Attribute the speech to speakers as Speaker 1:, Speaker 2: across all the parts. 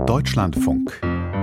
Speaker 1: Deutschlandfunk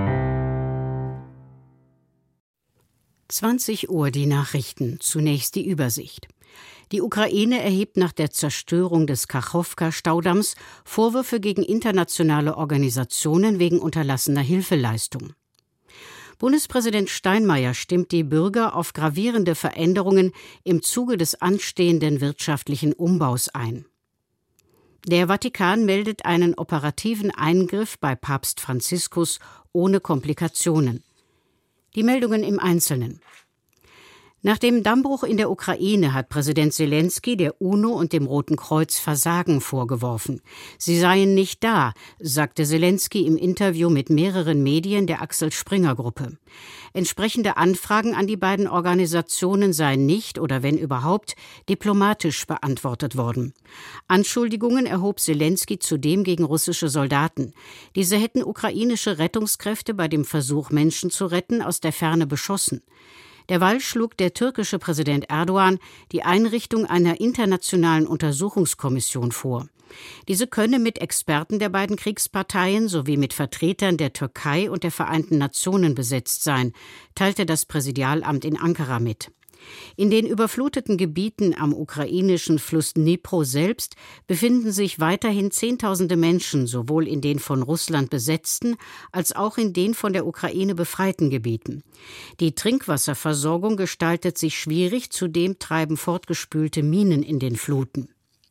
Speaker 2: 20 Uhr die Nachrichten. Zunächst die Übersicht. Die Ukraine erhebt nach der Zerstörung des Kachowka-Staudamms Vorwürfe gegen internationale Organisationen wegen unterlassener Hilfeleistung. Bundespräsident Steinmeier stimmt die Bürger auf gravierende Veränderungen im Zuge des anstehenden wirtschaftlichen Umbaus ein. Der Vatikan meldet einen operativen Eingriff bei Papst Franziskus ohne Komplikationen. Die Meldungen im Einzelnen. Nach dem Dammbruch in der Ukraine hat Präsident Selenskyj der UNO und dem Roten Kreuz Versagen vorgeworfen. Sie seien nicht da, sagte Selenskyj im Interview mit mehreren Medien der Axel-Springer-Gruppe. Entsprechende Anfragen an die beiden Organisationen seien nicht oder wenn überhaupt diplomatisch beantwortet worden. Anschuldigungen erhob Selenskyj zudem gegen russische Soldaten. Diese hätten ukrainische Rettungskräfte bei dem Versuch, Menschen zu retten, aus der Ferne beschossen. Derweil schlug der türkische Präsident Erdogan die Einrichtung einer internationalen Untersuchungskommission vor. Diese könne mit Experten der beiden Kriegsparteien sowie mit Vertretern der Türkei und der Vereinten Nationen besetzt sein, teilte das Präsidialamt in Ankara mit. In den überfluteten Gebieten am ukrainischen Fluss Dnipro selbst befinden sich weiterhin Zehntausende Menschen, sowohl in den von Russland besetzten als auch in den von der Ukraine befreiten Gebieten. Die Trinkwasserversorgung gestaltet sich schwierig, zudem treiben fortgespülte Minen in den Fluten.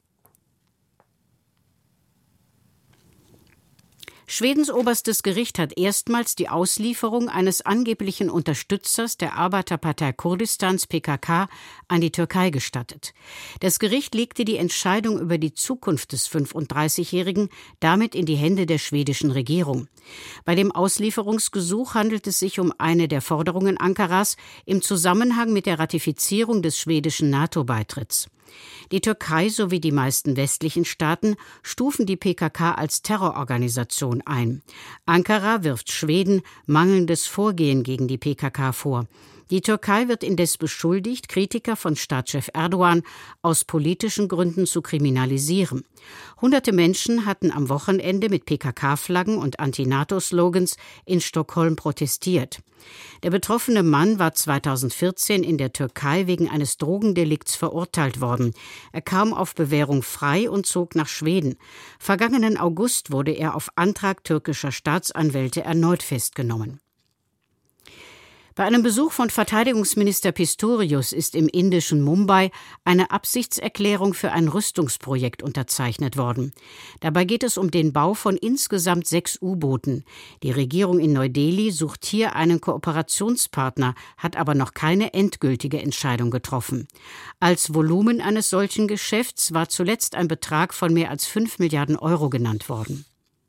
Speaker 2: Schwedens oberstes Gericht hat erstmals die Auslieferung eines angeblichen Unterstützers der Arbeiterpartei Kurdistans PKK an die Türkei gestattet. Das Gericht legte die Entscheidung über die Zukunft des 35-Jährigen damit in die Hände der schwedischen Regierung. Bei dem Auslieferungsgesuch handelt es sich um eine der Forderungen Ankaras im Zusammenhang mit der Ratifizierung des schwedischen NATO-Beitritts. Die Türkei sowie die meisten westlichen Staaten stufen die PKK als Terrororganisation ein. Ankara wirft Schweden mangelndes Vorgehen gegen die PKK vor. Die Türkei wird indes beschuldigt, Kritiker von Staatschef Erdogan aus politischen Gründen zu kriminalisieren. Hunderte Menschen hatten am Wochenende mit PKK-Flaggen und Anti-NATO-Slogans in Stockholm protestiert. Der betroffene Mann war 2014 in der Türkei wegen eines Drogendelikts verurteilt worden. Er kam auf Bewährung frei und zog nach Schweden. Vergangenen August wurde er auf Antrag türkischer Staatsanwälte erneut festgenommen. Bei einem Besuch von Verteidigungsminister Pistorius ist im indischen Mumbai eine Absichtserklärung für ein Rüstungsprojekt unterzeichnet worden. Dabei geht es um den Bau von insgesamt 6 U-Booten. Die Regierung in Neu-Delhi sucht hier einen Kooperationspartner, hat aber noch keine endgültige Entscheidung getroffen. Als Volumen eines solchen Geschäfts war zuletzt ein Betrag von mehr als 5 Milliarden Euro genannt worden.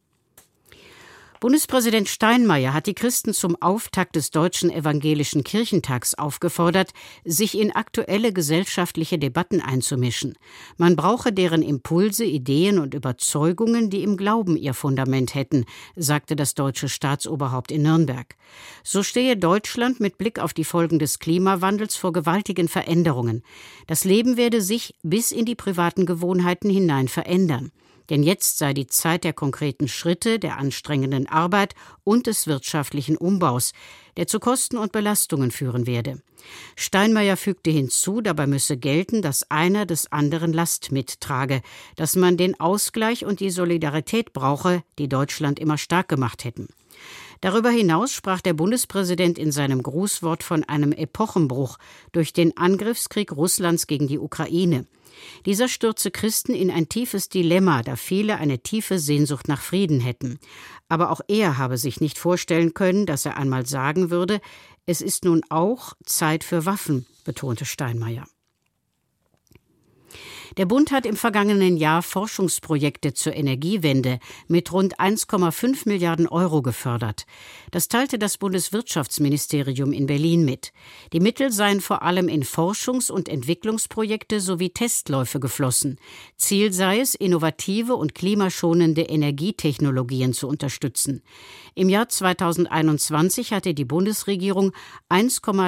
Speaker 2: Bundespräsident Steinmeier hat die Christen zum Auftakt des Deutschen Evangelischen Kirchentags aufgefordert, sich in aktuelle gesellschaftliche Debatten einzumischen. Man brauche deren Impulse, Ideen und Überzeugungen, die im Glauben ihr Fundament hätten, sagte das deutsche Staatsoberhaupt in Nürnberg. So stehe Deutschland mit Blick auf die Folgen des Klimawandels vor gewaltigen Veränderungen. Das Leben werde sich bis in die privaten Gewohnheiten hinein verändern. Denn jetzt sei die Zeit der konkreten Schritte, der anstrengenden Arbeit und des wirtschaftlichen Umbaus, der zu Kosten und Belastungen führen werde. Steinmeier fügte hinzu, dabei müsse gelten, dass einer des anderen Last mittrage, dass man den Ausgleich und die Solidarität brauche, die Deutschland immer stark gemacht hätten. Darüber hinaus sprach der Bundespräsident in seinem Grußwort von einem Epochenbruch durch den Angriffskrieg Russlands gegen die Ukraine. Dieser stürze Christen in ein tiefes Dilemma, da viele eine tiefe Sehnsucht nach Frieden hätten. Aber auch er habe sich nicht vorstellen können, dass er einmal sagen würde, es ist nun auch Zeit für Waffen, betonte Steinmeier. Der Bund hat im vergangenen Jahr Forschungsprojekte zur Energiewende mit rund 1,5 Milliarden Euro gefördert. Das teilte das Bundeswirtschaftsministerium in Berlin mit. Die Mittel seien vor allem in Forschungs- und Entwicklungsprojekte sowie Testläufe geflossen. Ziel sei es, innovative und klimaschonende Energietechnologien zu unterstützen. Im Jahr 2021 hatte die Bundesregierung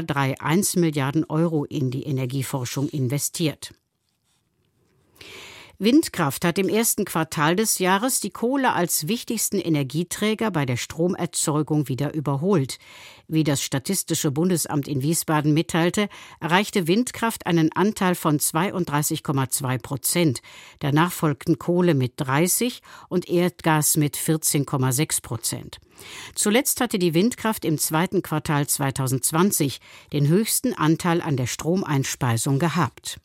Speaker 2: 1,31 Milliarden Euro in die Energieforschung investiert. Windkraft hat im ersten Quartal des Jahres die Kohle als wichtigsten Energieträger bei der Stromerzeugung wieder überholt. Wie das Statistische Bundesamt in Wiesbaden mitteilte, erreichte Windkraft einen Anteil von 32,2%. Danach folgten Kohle mit 30% und Erdgas mit 14,6%. Zuletzt hatte die Windkraft im zweiten Quartal 2020 den höchsten Anteil an der Stromeinspeisung gehabt.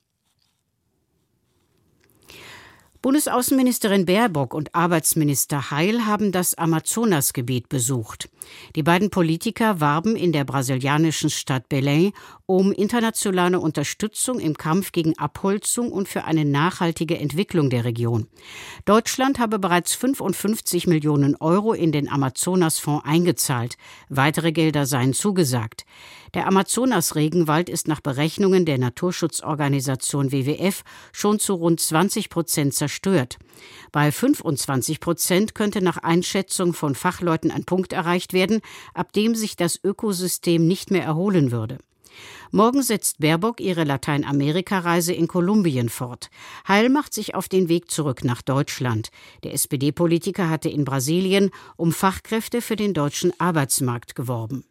Speaker 2: Bundesaußenministerin Baerbock und Arbeitsminister Heil haben das Amazonasgebiet besucht. Die beiden Politiker warben in der brasilianischen Stadt Belém um internationale Unterstützung im Kampf gegen Abholzung und für eine nachhaltige Entwicklung der Region. Deutschland habe bereits 55 Millionen Euro in den Amazonasfonds eingezahlt. Weitere Gelder seien zugesagt. Der Amazonas-Regenwald ist nach Berechnungen der Naturschutzorganisation WWF schon zu rund 20% zerstört. Bei 25% könnte nach Einschätzung von Fachleuten ein Punkt erreicht werden, ab dem sich das Ökosystem nicht mehr erholen würde. Morgen setzt Baerbock ihre Lateinamerika-Reise in Kolumbien fort. Heil macht sich auf den Weg zurück nach Deutschland. Der SPD-Politiker hatte in Brasilien um Fachkräfte für den deutschen Arbeitsmarkt geworben.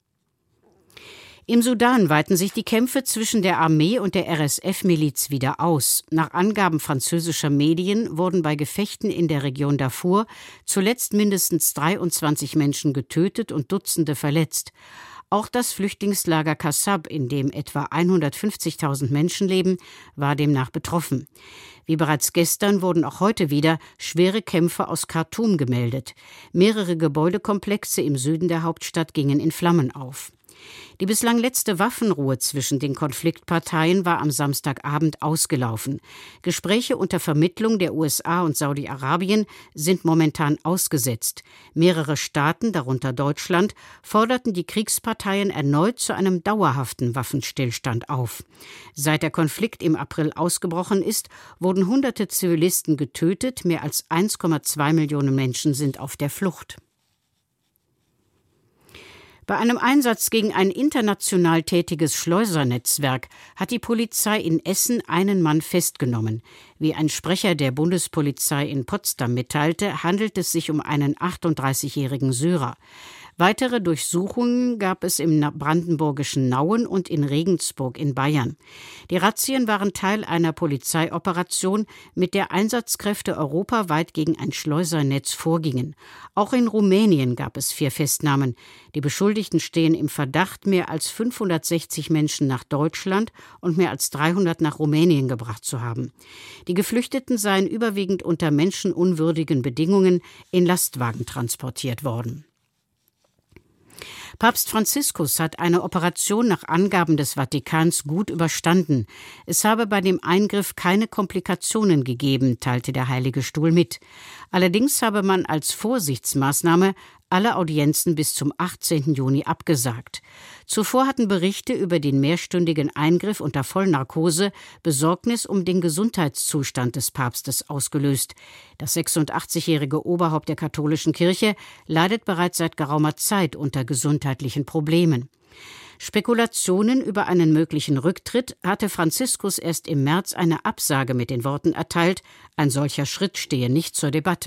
Speaker 2: Im Sudan weiten sich die Kämpfe zwischen der Armee und der RSF-Miliz wieder aus. Nach Angaben französischer Medien wurden bei Gefechten in der Region Darfur zuletzt mindestens 23 Menschen getötet und Dutzende verletzt. Auch das Flüchtlingslager Kassab, in dem etwa 150.000 Menschen leben, war demnach betroffen. Wie bereits gestern wurden auch heute wieder schwere Kämpfe aus Khartoum gemeldet. Mehrere Gebäudekomplexe im Süden der Hauptstadt gingen in Flammen auf. Die bislang letzte Waffenruhe zwischen den Konfliktparteien war am Samstagabend ausgelaufen. Gespräche unter Vermittlung der USA und Saudi-Arabien sind momentan ausgesetzt. Mehrere Staaten, darunter Deutschland, forderten die Kriegsparteien erneut zu einem dauerhaften Waffenstillstand auf. Seit der Konflikt im April ausgebrochen ist, wurden Hunderte Zivilisten getötet, mehr als 1,2 Millionen Menschen sind auf der Flucht. Bei einem Einsatz gegen ein international tätiges Schleusernetzwerk hat die Polizei in Essen einen Mann festgenommen. Wie ein Sprecher der Bundespolizei in Potsdam mitteilte, handelt es sich um einen 38-jährigen Syrer. Weitere Durchsuchungen gab es im brandenburgischen Nauen und in Regensburg in Bayern. Die Razzien waren Teil einer Polizeioperation, mit der Einsatzkräfte europaweit gegen ein Schleusernetz vorgingen. Auch in Rumänien gab es 4 Festnahmen. Die Beschuldigten stehen im Verdacht, mehr als 560 Menschen nach Deutschland und mehr als 300 nach Rumänien gebracht zu haben. Die Geflüchteten seien überwiegend unter menschenunwürdigen Bedingungen in Lastwagen transportiert worden. Papst Franziskus hat eine Operation nach Angaben des Vatikans gut überstanden. Es habe bei dem Eingriff keine Komplikationen gegeben, teilte der Heilige Stuhl mit. Allerdings habe man als Vorsichtsmaßnahme alle Audienzen bis zum 18. Juni abgesagt. Zuvor hatten Berichte über den mehrstündigen Eingriff unter Vollnarkose Besorgnis um den Gesundheitszustand des Papstes ausgelöst. Das 86-jährige Oberhaupt der katholischen Kirche leidet bereits seit geraumer Zeit unter gesundheitlichen Problemen. Spekulationen über einen möglichen Rücktritt hatte Franziskus erst im März eine Absage mit den Worten erteilt, ein solcher Schritt stehe nicht zur Debatte.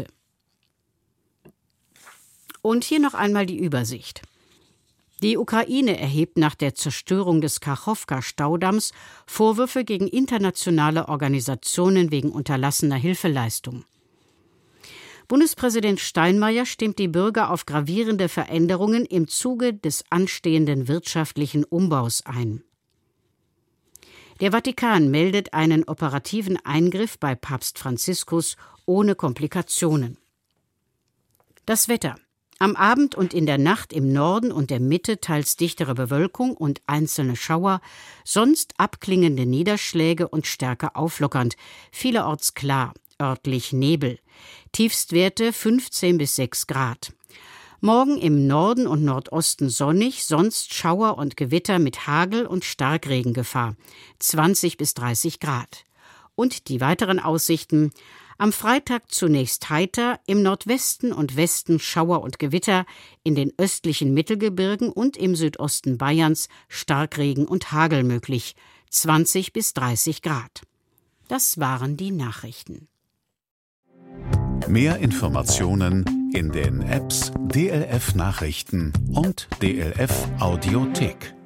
Speaker 2: Und hier noch einmal die Übersicht. Die Ukraine erhebt nach der Zerstörung des Kachowka-Staudamms Vorwürfe gegen internationale Organisationen wegen unterlassener Hilfeleistung. Bundespräsident Steinmeier stimmt die Bürger auf gravierende Veränderungen im Zuge des anstehenden wirtschaftlichen Umbaus ein. Der Vatikan meldet einen operativen Eingriff bei Papst Franziskus ohne Komplikationen. Das Wetter. Am Abend und in der Nacht im Norden und der Mitte teils dichtere Bewölkung und einzelne Schauer, sonst abklingende Niederschläge und stärker auflockernd, vielerorts klar, örtlich Nebel. Tiefstwerte 15 bis 6 Grad. Morgen im Norden und Nordosten sonnig, sonst Schauer und Gewitter mit Hagel und Starkregengefahr, 20 bis 30 Grad. Und die weiteren Aussichten: am Freitag zunächst heiter, im Nordwesten und Westen Schauer und Gewitter, in den östlichen Mittelgebirgen und im Südosten Bayerns Starkregen und Hagel möglich, 20 bis 30 Grad. Das waren die Nachrichten.
Speaker 1: Mehr Informationen in den Apps DLF Nachrichten und DLF Audiothek.